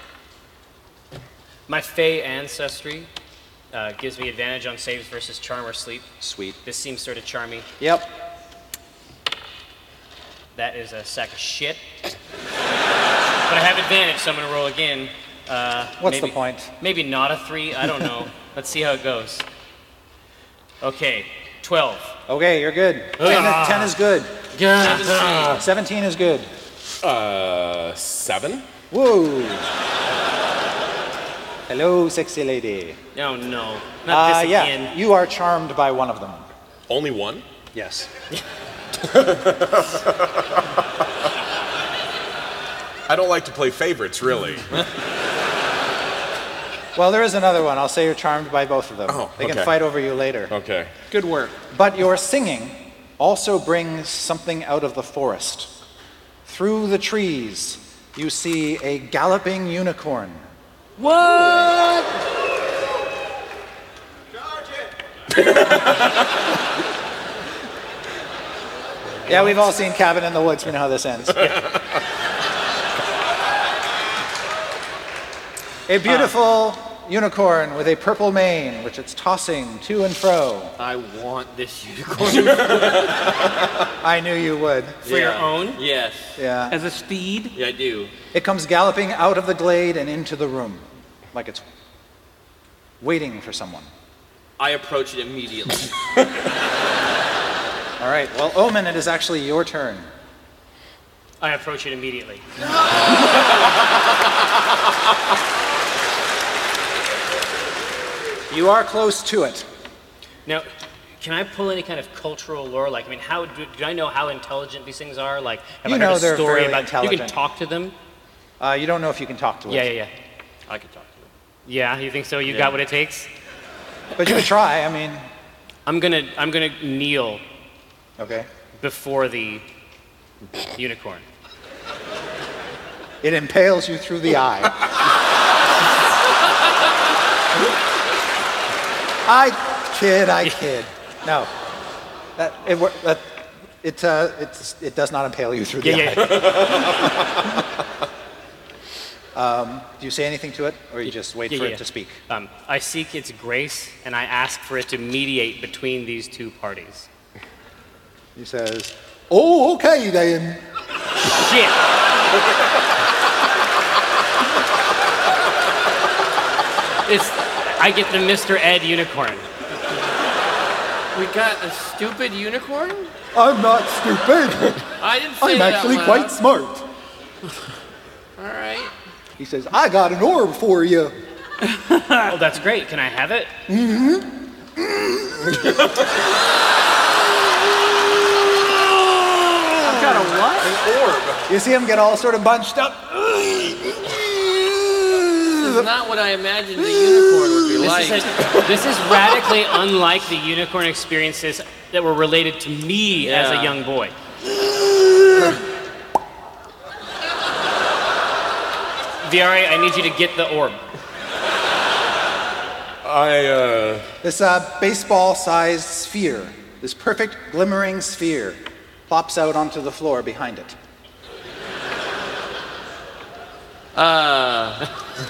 My Fey ancestry uh, gives me advantage on saves versus charm or sleep. Sweet. This seems sort of charmy. Yep. That is a sack of shit. But I have advantage, so I'm going to roll again. Uh, What's maybe, the point? Maybe not a three. I don't know. Let's see how it goes. Okay, twelve. Okay, you're good. ten, Ah. ten is good. Yeah. seventeen is good. Uh, seven? Whoa. Hello, sexy lady. Oh no, not Uh, this yeah, again. you are charmed by one of them. Only one? Yes. I don't like to play favorites, really. Well, there is another one. I'll say you're charmed by both of them. Oh, they can okay. fight over you later. Okay. Good work. But your singing also brings something out of the forest. Through the trees, you see a galloping unicorn. What? Yeah, we've all seen Cabin in the Woods. We know how this ends. A beautiful unicorn with a purple mane, which it's tossing to and fro. I want this unicorn. I knew you would. For your own? Yes. Yeah. As a steed? Yeah, I do. It comes galloping out of the glade and into the room, like it's waiting for someone. I approach it immediately. All right, well, Omen, it is actually your turn. I approach it immediately. You are close to it. Now, can I pull any kind of cultural lore? Like, I mean, how do, do I know how intelligent these things are? Like, have You I know heard a they're story fairly about you can intelligent. talk to them? Uh, you don't know if you can talk to it. Yeah, yeah, yeah. I can talk to him. Yeah, you think so? You Yeah. got what it takes? But you could try, I mean. I'm gonna, I'm gonna kneel Okay. before the unicorn. It impales you through the eye. I kid, I kid. No. That, it, wor- that, it, uh, it's, it does not impale you through the Yeah, eye. um, do you say anything to it, or you just wait Yeah, for yeah, it yeah. to speak? Um, I seek its grace, and I ask for it to mediate between these two parties. He says, "Oh, okay then." Shit! It's, I get the Mister Ed unicorn. We got a stupid unicorn? I'm not stupid. I didn't say I'm that actually out quite loud. smart. All right. He says, "I got an orb for you." Oh, that's great. Can I have it? Mm-hmm. I've got a what? An orb. You see him get all sort of bunched up. This is not what I imagined the unicorn would be This like. is, a, this is radically unlike the unicorn experiences that were related to me as a Yeah. young boy. Viari, I need you to get the orb. I, uh... This uh, baseball-sized sphere, this perfect glimmering sphere, plops out onto the floor behind it. Uh...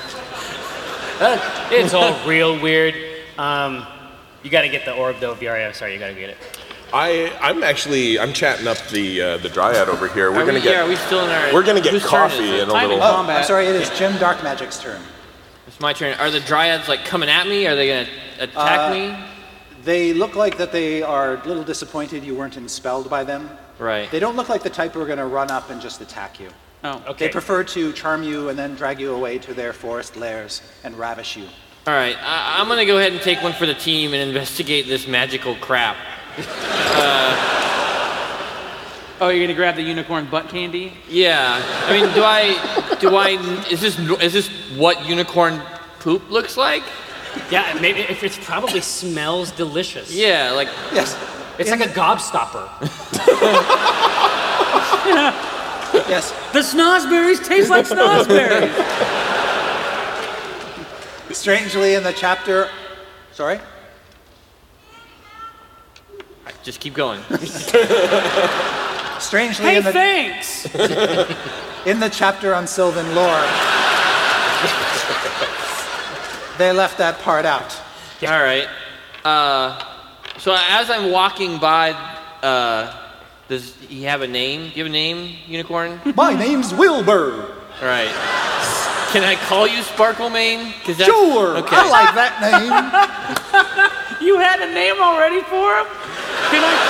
it's all real weird. Um, you gotta get the orb, though, Viaria. Sorry, you gotta get it. I, I'm actually, I'm chatting up the uh, the Dryad over here. We're Are gonna we, get. yeah, are we still in our? We're gonna get whose turn is coffee it? in a I'm little. Oh, combat. I'm sorry, it is Jim Dark Magic's turn. It's my turn. Are the Dryads like coming at me? Are they gonna attack Uh, me? They look like that they are a little disappointed you weren't enspelled by them. Right. They don't look like the type who are going to run up and just attack you. Oh, okay. They prefer to charm you and then drag you away to their forest lairs and ravish you. All right. I, I'm gonna go ahead and take one for the team and investigate this magical crap. uh, Oh, you're gonna grab the unicorn butt candy? yeah. I mean, do I? Do I? Is this? Is this what unicorn poop looks like? Yeah, maybe if it probably smells delicious. Yeah, like Yes. It's like a gobstopper. Yes. The snozberries taste like snozberries. Strangely, in the chapter. Sorry? just keep going. Strangely, Hey, in the thanks. in the chapter on Sylvan lore, they left that part out. All right. Uh, so as I'm walking by, uh, does he have a name? Do you have a name, Unicorn? My name's Wilbur. All right. Can I call you Sparkle Mane? Cause that's, Sure, okay. I like that name. You had a name already for him? Can I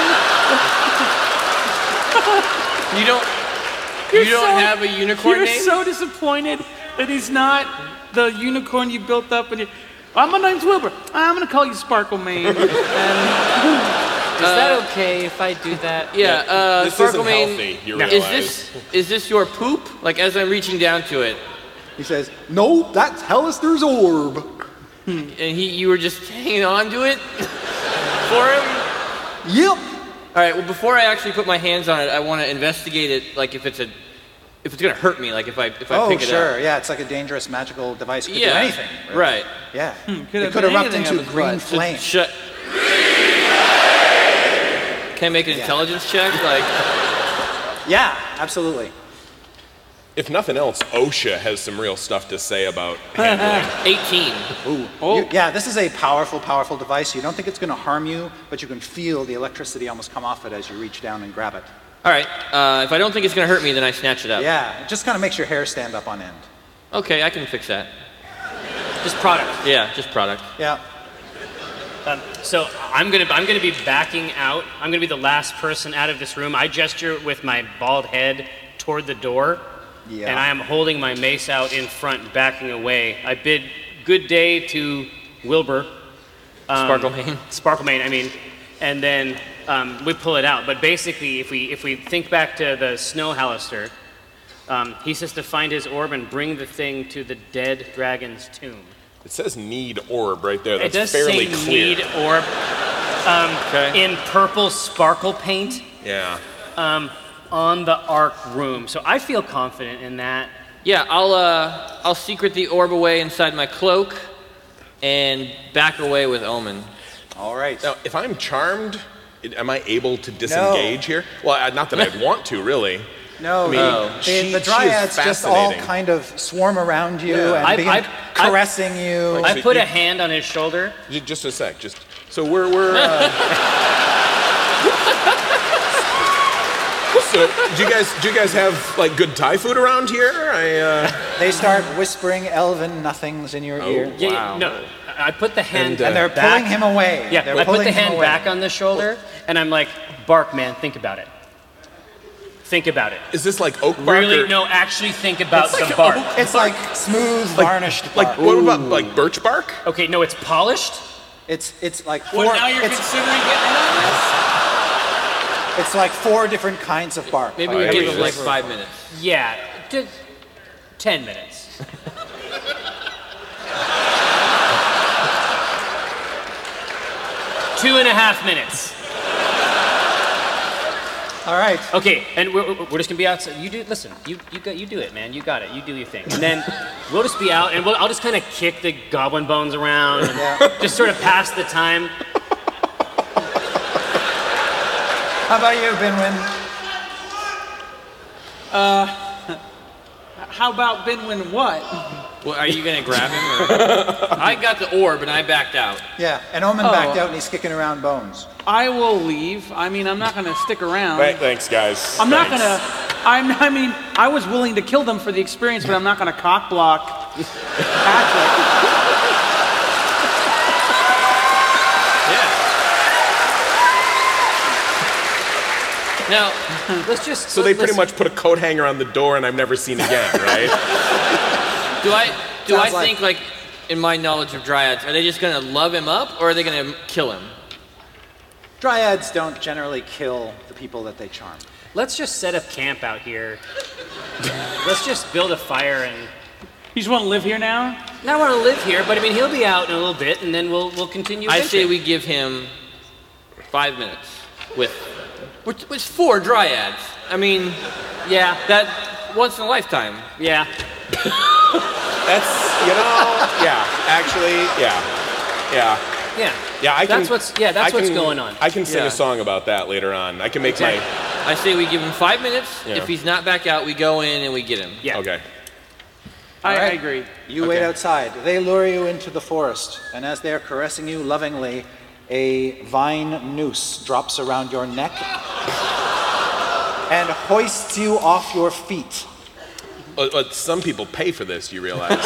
call you? You don't. You're you don't so- have a unicorn You're name? so disappointed that he's not the unicorn you built up. And you, oh, my name's Wilbur. I'm gonna call you Sparkle Mane. And, Is that okay if I do that? Yeah. Uh, This Sparkle isn't Mane. healthy, you Is realize. this is this your poop? Like as I'm reaching down to it, He says, "No, that's Hallister's orb." and he you were just hanging on to it for him. Yep. All right. Well, before I actually put my hands on it, I want to investigate it. Like if it's a, if it's gonna hurt me. Like if I if I Oh, pick it sure. up. Yeah, it's like a dangerous magical device. Could Yeah. do anything. Right. Yeah. could it have could been erupt anything into up his green butt. flame. Shut. Can I make an Yeah. intelligence check? Like. Yeah, absolutely. If nothing else, OSHA has some real stuff to say about handling. eighteen. Ooh. You- yeah, this is a powerful, powerful device. You don't think it's going to harm you, but you can feel the electricity almost come off it as you reach down and grab it. All right. Uh, if I don't think it's gonna hurt me, then I snatch it up. Yeah, it just kind of makes your hair stand up on end. Okay, I can fix that. Just product. Yeah, just product. Yeah. Um, so I'm gonna I'm gonna be backing out. I'm gonna be the last person out of this room. I gesture with my bald head toward the door, Yeah. and I am holding my mace out in front, backing away. I bid good day to Wilbur. Um, Sparkle Mane. Sparkle Mane, I mean, and then um, we pull it out. But basically, if we if we think back to the Snow Hallister, um, he says to find his orb and bring the thing to the dead dragon's tomb. It says need orb right there. It That's does fairly say clear. need orb um, Okay. in purple sparkle paint Yeah. um, on the arc room. So I feel confident in that. Yeah, I'll uh, I'll secret the orb away inside my cloak, and back away with Omen. All right. Now, if I'm charmed, it- am I able to disengage here? Well, I- not that I'd want to, really. No, I mean, the, she- the she is dryads just all fascinating. kind of swarm around you Yeah. and I- begin I- caressing you. Like- I put a hand on his shoulder. J- Just a sec. Just so we're we're. Uh, so do you guys do you guys have like good Thai food around here? I. Uh, They start whispering elven nothings in your Oh. ear. Yeah, Wow. no, I put the hand And, uh, And they're back. pulling him away. Yeah, they're I put pulling the him hand away. back on the shoulder, and I'm like, Bark, man, think about it. Think about it. is this like oak bark? Really, or, no, actually think about It's the like bark. It's like smooth, varnished Like bark. what about like birch bark? Okay, no, it's polished. It's it's like four. Well, now you're it's, considering getting in on this? it's like four different kinds of bark. Maybe All we right, give wait, him like this- five minutes. Yeah, d- ten minutes. Two and a half minutes. All right. Okay, and we're, we're just gonna be outside. You do. Listen, you you got you do it, man. You got it. You do your thing, and then we'll just be out, and we'll, I'll just kind of kick the goblin bones around, and Yeah. just sort of pass the time. How about you, Binwin? Uh, how about Binwin what? Well, are you gonna grab him? Or? I got the orb and I backed out. Yeah, and Omen Oh. backed out and he's kicking around bones. I will leave. I mean, I'm not gonna stick around. Th- thanks, guys. I'm not Thanks. gonna. I'm. I mean, I was willing to kill them for the experience, but I'm not gonna cock block Patrick. Now, let's just. So they pretty much put a coat hanger on the door, and I'm never seen again, right? do I do I Sounds like- think like in my knowledge of dryads, are they just gonna love him up or are they gonna kill him? Dryads don't generally kill the people that they charm. Let's just set up camp out here. Let's just build a fire and. You just want to live here now? Not want to live here, but I mean he'll be out in a little bit, and then we'll we'll continue. I adventuring. say we give him five minutes with with, with four dryads. I mean, Yeah. that once in a lifetime. Yeah. That's, you know, yeah, actually, yeah, yeah. Yeah. Yeah, I can. That's what's- yeah, that's I what's can- going on. I can sing Yeah. a song about that later on. I can make my. I say we give him five minutes. Yeah. If he's not back out, we go in and we get him. Yeah. Okay. I, I All right. agree. You wait outside. They lure you into the forest, and as they are caressing you lovingly, a vine noose drops around your neck and hoists you off your feet. But, but some people pay for this, you realize.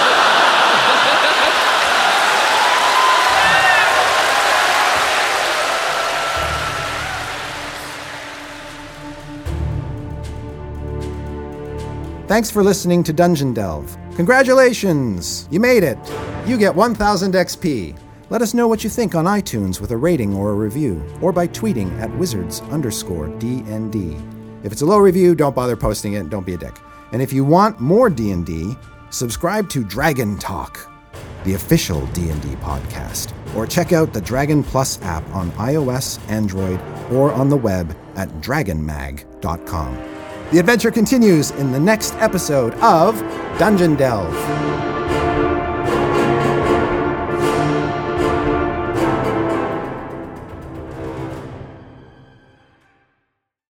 Thanks for listening to Dungeon Delve. Congratulations! You made it! You get one thousand X P. Let us know what you think on iTunes with a rating or a review, or by tweeting at wizards underscore DND. If it's a low review, don't bother posting it, don't be a dick. And if you want more D and D, subscribe to Dragon Talk, the official D and D podcast, or check out the Dragon Plus app on iOS, Android, or on the web at dragon mag dot com. The adventure continues in the next episode of Dungeon Delve.